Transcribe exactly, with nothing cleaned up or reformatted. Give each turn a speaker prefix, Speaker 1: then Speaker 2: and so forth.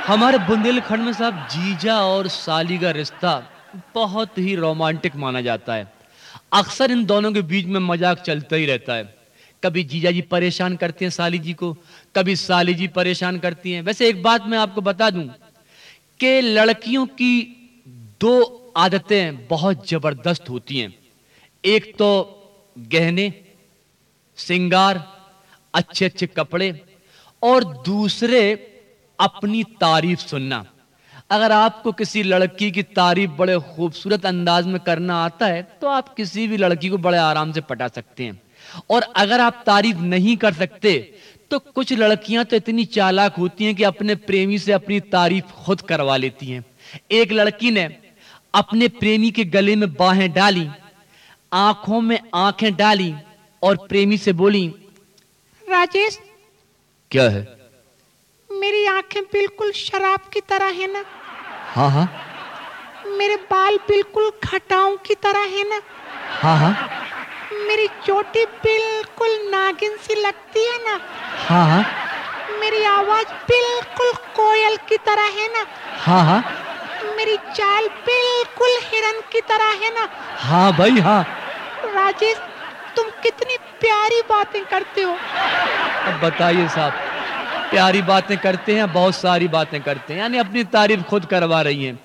Speaker 1: हमारे बुंदेलखंड में साहब जीजा और साली का रिश्ता बहुत ही रोमांटिक माना जाता है। अक्सर इन दोनों के बीच में मजाक चलता ही रहता है। कभी जीजा जी परेशान करते हैं साली जी को, कभी साली जी परेशान करती हैं। वैसे एक बात मैं आपको बता दूं कि लड़कियों की दो आदतें बहुत जबरदस्त होती हैं। एक तो गहने, श्रृंगार, अच्छे अच्छे कपड़े, और दूसरे अपनी तारीफ सुनना। अगर आपको किसी लड़की की तारीफ बड़े खूबसूरत अंदाज में करना आता है तो आप किसी भी लड़की को बड़े आराम से पटा सकते हैं। और अगर आप तारीफ नहीं कर सकते तो कुछ लड़कियां तो इतनी चालाक होती हैं कि अपने प्रेमी से अपनी तारीफ खुद करवा लेती हैं। एक लड़की ने अपने प्रेमी के गले में बाहें डाली, आंखों में आंखें डाली और प्रेमी से बोली,
Speaker 2: राजेश,
Speaker 1: क्या है?
Speaker 2: मेरी आंखें बिल्कुल शराब की तरह है ना?
Speaker 1: हाँ हाँ।
Speaker 2: मेरे बाल बिल्कुल खटाओं की तरह है ना?
Speaker 1: हाँ हाँ।
Speaker 2: मेरी चोटी बिल्कुल नागिन सी लगती है ना?
Speaker 1: हाँ हाँ।
Speaker 2: मेरी आवाज बिल्कुल कोयल की तरह है ना?
Speaker 1: हाँ हाँ।
Speaker 2: मेरी चाल बिल्कुल हिरन की तरह है ना?
Speaker 1: हाँ भाई हाँ।
Speaker 2: राजेश, तुम कितनी प्यारी बातें करते हो।
Speaker 1: अब बताइए साहब, प्यारी बातें करते हैं, बहुत सारी बातें करते हैं, यानी अपनी तारीफ खुद करवा रही हैं।